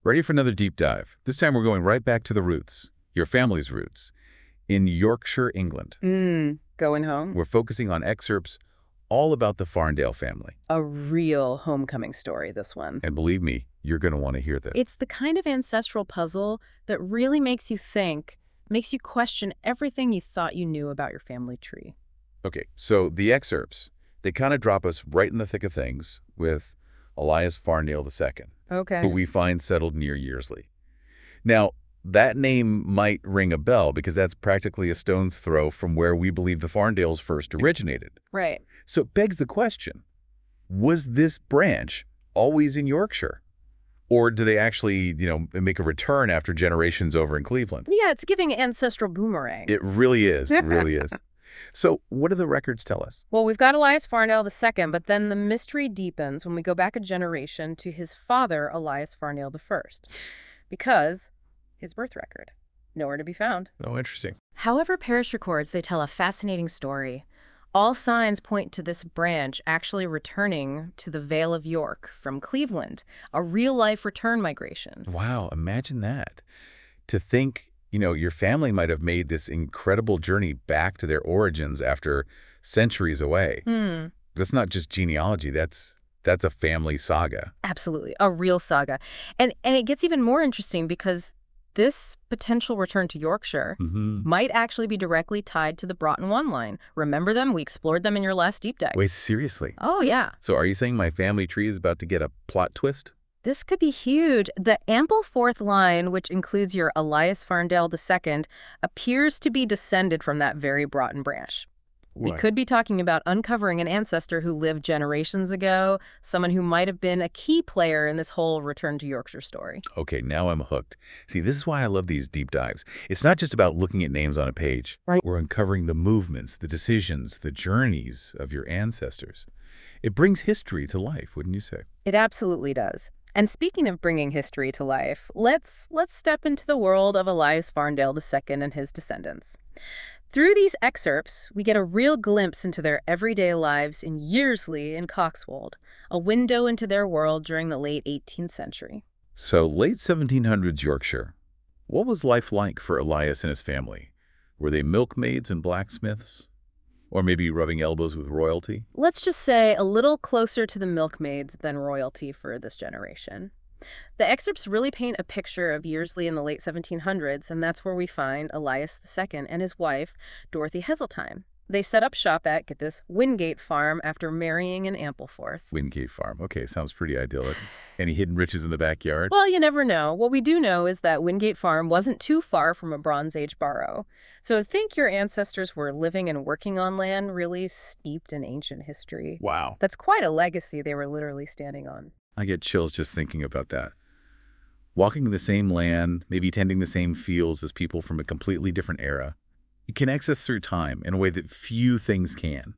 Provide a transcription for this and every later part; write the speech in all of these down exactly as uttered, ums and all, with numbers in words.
Ready for another deep dive? This time we're going right back to the roots, your family's roots, in Yorkshire, England. Mm, going home? We're focusing on excerpts all about the Farndale family. A real homecoming story, this one. And believe me, you're going to want to hear this. It's the kind of ancestral puzzle that really makes you think, makes you question everything you thought you knew about your family tree. Okay, so the excerpts, they kind of drop us right in the thick of things with Elias Farndale the Second, Okay. who we find settled near Yearsley. Now, that name might ring a bell because that's practically a stone's throw from where we believe the Farndales first originated. Right. So it begs the question, was this branch always in Yorkshire? Or do they actually, you know, make a return after generations over in Cleveland? Yeah, it's giving ancestral boomerang. It really is. It really is. So what do the records tell us? Well, we've got Elias Farndale the Second, but then the mystery deepens when we go back a generation to his father, Elias Farndale the First, because his birth record, nowhere to be found. Oh, interesting. However, parish records, they tell a fascinating story. All signs point to this branch actually returning to the Vale of York from Cleveland, a real-life return migration. Wow, imagine that. To think, you know, your family might have made this incredible journey back to their origins after centuries away. Hmm. That's not just genealogy, that's that's a family saga. Absolutely, a real saga. And, and it gets even more interesting because this potential return to Yorkshire Mm-hmm. might actually be directly tied to the Broughton One line. Remember them? We explored them in your last deep dive. Wait, seriously? Oh, yeah. So are you saying my family tree is about to get a plot twist? This could be huge. The Ampleforth line, which includes your Elias Farndale the Second, appears to be descended from that very Broughton branch. We What? could be talking about uncovering an ancestor who lived generations ago, someone who might have been a key player in this whole return to Yorkshire story. Okay, now I'm hooked. See, this is why I love these deep dives. It's not just about looking at names on a page. Right. We're uncovering the movements, the decisions, the journeys of your ancestors. It brings history to life, wouldn't you say? It absolutely does. And speaking of bringing history to life, let's let's step into the world of Elias Farndale the Second and his descendants. Through these excerpts, we get a real glimpse into their everyday lives in Yearsley and Coxwold, a window into their world during the late eighteenth century. So, late seventeen hundreds Yorkshire. What was life like for Elias and his family? Were they milkmaids and blacksmiths? Or maybe rubbing elbows with royalty? Let's just say a little closer to the milkmaids than royalty for this generation. The excerpts really paint a picture of Yearsley in the late seventeen hundreds, and that's where we find Elias the Second and his wife, Dorothy Heseltine. They set up shop at, get this, Wingate Farm after marrying in Ampleforth. Wingate Farm. Okay, sounds pretty idyllic. Any hidden riches in the backyard? Well, you never know. What we do know is that Wingate Farm wasn't too far from a Bronze Age borough. So to think your ancestors were living and working on land really steeped in ancient history. Wow. That's quite a legacy they were literally standing on. I get chills just thinking about that. Walking the same land, maybe tending the same fields as people from a completely different era. It connects us through time in a way that few things can.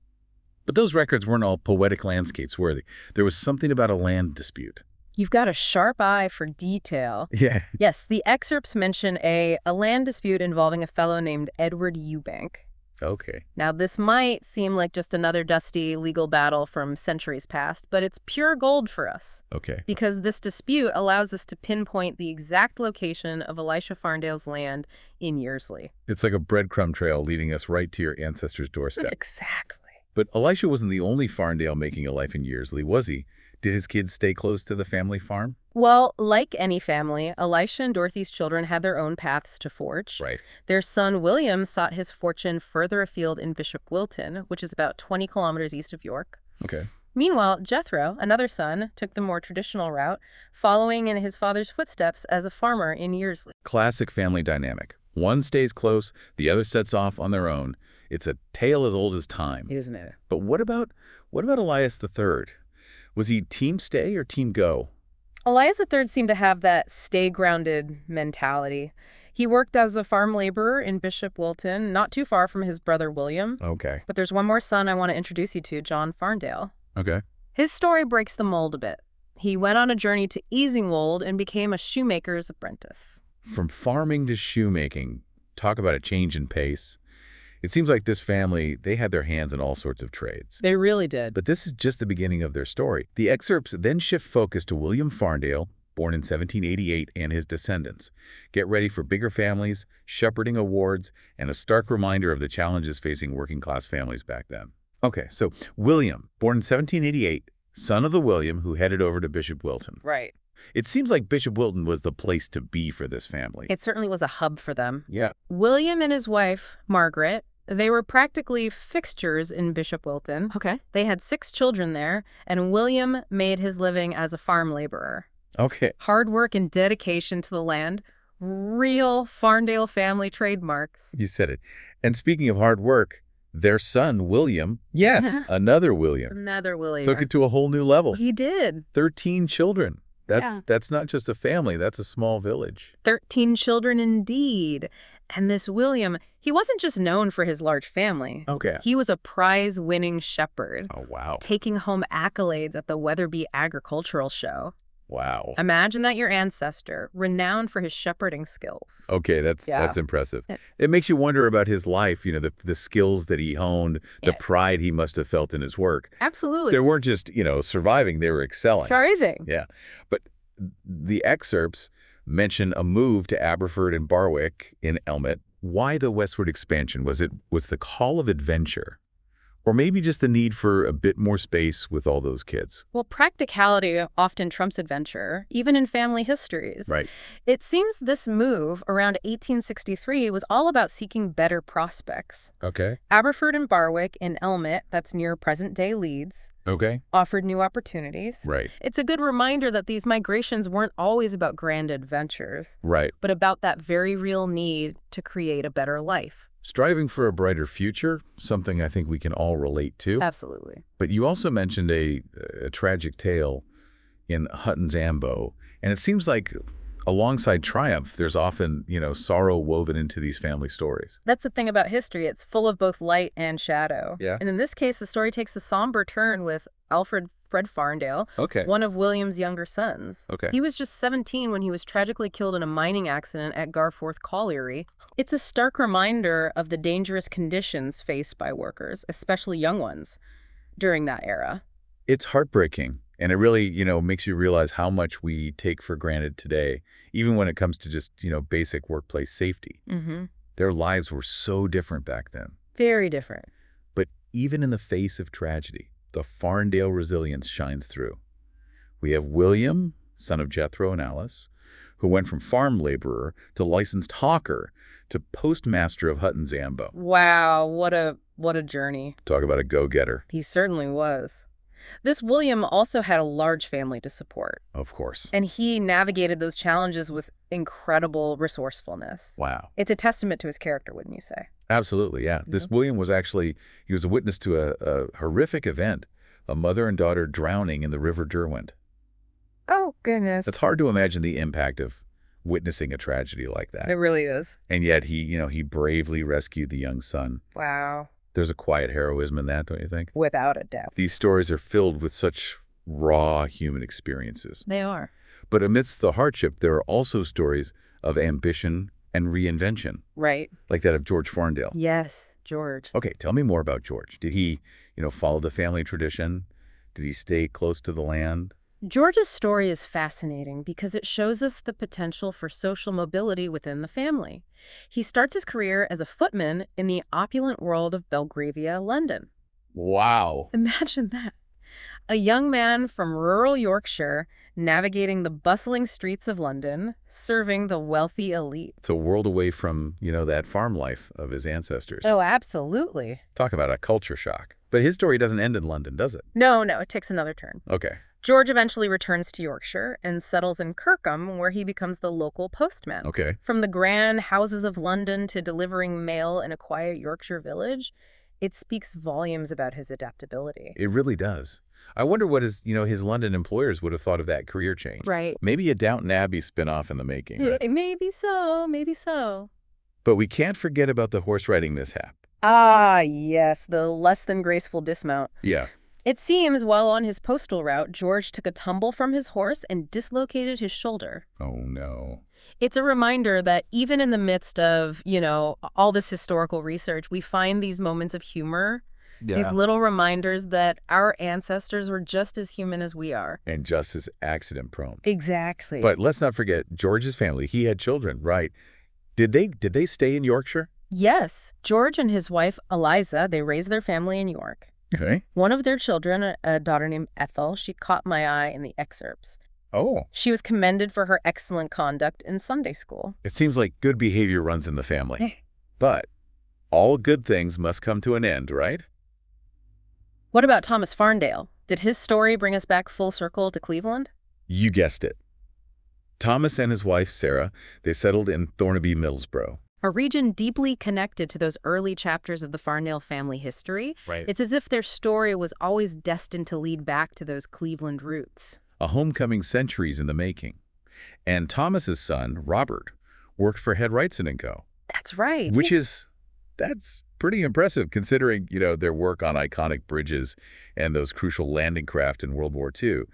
But those records weren't all poetic landscapes, were they? There was something about a land dispute. You've got a sharp eye for detail. Yeah. Yes, the excerpts mention a, a land dispute involving a fellow named Edward Eubank. Okay. Now, this might seem like just another dusty legal battle from centuries past, but it's pure gold for us. Okay. Because this dispute allows us to pinpoint the exact location of Elisha Farndale's land in Yearsley. It's like a breadcrumb trail leading us right to your ancestors' doorstep. Exactly. But Elisha wasn't the only Farndale making a life in Yearsley, was he? Did his kids stay close to the family farm? Well, like any family, Elisha and Dorothy's children had their own paths to forge. Right. Their son, William, sought his fortune further afield in Bishop Wilton, which is about twenty kilometers east of York. Okay. Meanwhile, Jethro, another son, took the more traditional route, following in his father's footsteps as a farmer in Yearsley. Classic family dynamic. One stays close, the other sets off on their own. It's a tale as old as time. Isn't it? But what about what about Elias the Third? Was he team stay or team go? Elias the Third seemed to have that stay-grounded mentality. He worked as a farm laborer in Bishop Wilton, not too far from his brother William. Okay. But there's one more son I want to introduce you to, John Farndale. Okay. His story breaks the mold a bit. He went on a journey to Easingwold and became a shoemaker's apprentice. From farming to shoemaking, talk about a change in pace. It seems like this family, they had their hands in all sorts of trades. They really did. But this is just the beginning of their story. The excerpts then shift focus to William Farndale, born in seventeen eighty-eight, and his descendants. Get ready for bigger families, shepherding awards, and a stark reminder of the challenges facing working-class families back then. Okay, so William, born in seventeen eighty-eight, son of the William who headed over to Bishop Wilton. Right. It seems like Bishop Wilton was the place to be for this family. It certainly was a hub for them. Yeah. William and his wife, Margaret, they were practically fixtures in Bishop Wilton. Okay. They had six children there, and William made his living as a farm laborer. Okay. Hard work and dedication to the land, real Farndale family trademarks. You said it. And speaking of hard work, their son, William, yes, another William, Another William. took it to a whole new level. He did. thirteen children. That's Yeah. that's not just a family, that's a small village. Thirteen children indeed. And this William, he wasn't just known for his large family. Okay. He was a prize-winning shepherd, Oh, wow. taking home accolades at the Weatherby Agricultural Show. Wow. Imagine that your ancestor, renowned for his shepherding skills. Okay, that's Yeah. that's impressive. Yeah. It makes you wonder about his life, you know, the the skills that he honed, the Yeah. pride he must have felt in his work. Absolutely. They weren't just, you know, surviving, they were excelling. Thriving. Yeah. But the excerpts mention a move to Aberford and Barwick in Elmet. Why the westward expansion? Was it was the call of adventure? Or maybe just the need for a bit more space with all those kids? Well, practicality often trumps adventure, even in family histories. Right. It seems this move around eighteen sixty-three was all about seeking better prospects. Okay. Aberford and Barwick in Elmet, that's near present-day Leeds, Okay. offered new opportunities. Right. It's a good reminder that these migrations weren't always about grand adventures, Right. but about that very real need to create a better life. Striving for a brighter future, something I think we can all relate to. Absolutely. But you also mentioned a, a tragic tale in Hutton's Ambo, and it seems like alongside triumph, there's often, you know, sorrow woven into these family stories. That's the thing about history. It's full of both light and shadow. Yeah. And in this case, the story takes a somber turn with Alfred Fred Farndale, Okay. one of William's younger sons. Okay. He was just seventeen when he was tragically killed in a mining accident at Garforth Colliery. It's a stark reminder of the dangerous conditions faced by workers, especially young ones, during that era. It's heartbreaking, and it really, you know, makes you realize how much we take for granted today, even when it comes to just, you know, basic workplace safety. Mm-hmm. Their lives were so different back then. Very different. But even in the face of tragedy, the Farndale resilience shines through. We have William, son of Jethro and Alice, who went from farm laborer to licensed hawker to postmaster of Hutton's Ambo. Wow, what a what a journey. Talk about a go-getter. He certainly was. This William also had a large family to support, Of course. and he navigated those challenges with incredible resourcefulness. Wow. It's a testament to his character, wouldn't you say? Absolutely, yeah. This Yeah. William was actually, he was a witness to a, a horrific event, a mother and daughter drowning in the River Derwent. Oh, goodness. It's hard to imagine the impact of witnessing a tragedy like that. It really is. And yet he, you know, he bravely rescued the young son. Wow. There's a quiet heroism in that, don't you think? Without a doubt. These stories are filled with such raw human experiences. They are. But amidst the hardship, there are also stories of ambition and reinvention, Right. like that of George Farndale. Yes, George. Okay, tell me more about George. Did he, you know, follow the family tradition? Did he stay close to the land? George's story is fascinating because it shows us the potential for social mobility within the family. He starts his career as a footman in the opulent world of Belgravia, London. Wow. Imagine that. A young man from rural Yorkshire navigating the bustling streets of London, serving the wealthy elite. It's a world away from, you know, that farm life of his ancestors. Oh, absolutely. Talk about a culture shock. But his story doesn't end in London, does it? No, no, it takes another turn. Okay. George eventually returns to Yorkshire and settles in Kirkham, where he becomes the local postman. Okay. From the grand houses of London to delivering mail in a quiet Yorkshire village, it speaks volumes about his adaptability. It really does. I wonder what his, you know, his London employers would have thought of that career change. Right. Maybe a Downton Abbey spinoff in the making. Right? Maybe so, maybe so. But we can't forget about the horse riding mishap. Ah, yes, the less than graceful dismount. Yeah. It seems while on his postal route, George took a tumble from his horse and dislocated his shoulder. Oh, no. It's a reminder that even in the midst of, you know, all this historical research, we find these moments of humor These Yeah. little reminders that our ancestors were just as human as we are. And just as accident prone. Exactly. But let's not forget George's family. He had children, right? Did they did they stay in Yorkshire? Yes, George and his wife, Eliza, they raised their family in York. Okay. One of their children, a, a daughter named Ethel, she caught my eye in the excerpts. Oh. She was commended for her excellent conduct in Sunday school. It seems like good behavior runs in the family. Eh. But all good things must come to an end, right? What about Thomas Farndale? Did his story bring us back full circle to Cleveland? You guessed it. Thomas and his wife, Sarah, they settled in Thornaby, Middlesbrough. A region deeply connected to those early chapters of the Farndale family history. Right. It's as if their story was always destined to lead back to those Cleveland roots. A homecoming centuries in the making. And Thomas's son, Robert, worked for Head Wrightson and Co., That's right. which is, that's pretty impressive considering, you know, their work on iconic bridges and those crucial landing craft in World War Two.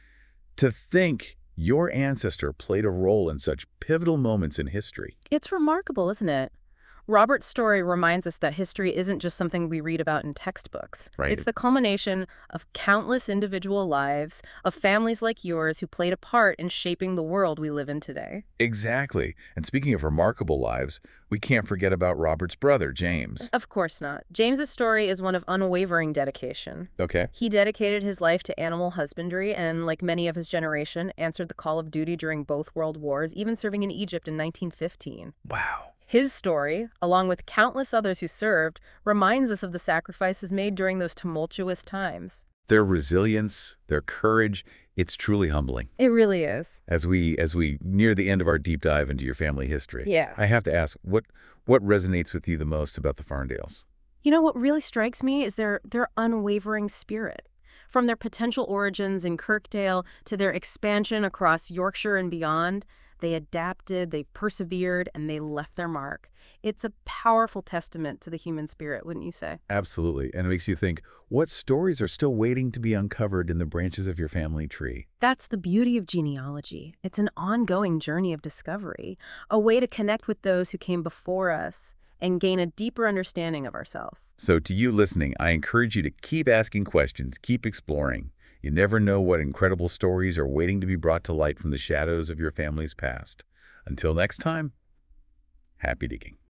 To think your ancestor played a role in such pivotal moments in history. It's remarkable, isn't it? Robert's story reminds us that history isn't just something we read about in textbooks. Right. It's the culmination of countless individual lives, of families like yours who played a part in shaping the world we live in today. Exactly. And speaking of remarkable lives, we can't forget about Robert's brother, James. Of course not. James's story is one of unwavering dedication. Okay. He dedicated his life to animal husbandry and, like many of his generation, answered the call of duty during both world wars, even serving in Egypt in nineteen fifteen. Wow. His story, along with countless others who served, reminds us of the sacrifices made during those tumultuous times. Their resilience, their courage, it's truly humbling. It really is. As we as we near the end of our deep dive into your family history, Yeah. I have to ask, what what resonates with you the most about the Farndales? You know, what really strikes me is their, their unwavering spirit. From their potential origins in Kirkdale to their expansion across Yorkshire and beyond, they adapted, they persevered, and they left their mark. It's a powerful testament to the human spirit, wouldn't you say? Absolutely. And it makes you think, what stories are still waiting to be uncovered in the branches of your family tree? That's the beauty of genealogy. It's an ongoing journey of discovery, a way to connect with those who came before us and gain a deeper understanding of ourselves. So to you listening, I encourage you to keep asking questions, keep exploring. You never know what incredible stories are waiting to be brought to light from the shadows of your family's past. Until next time, happy digging.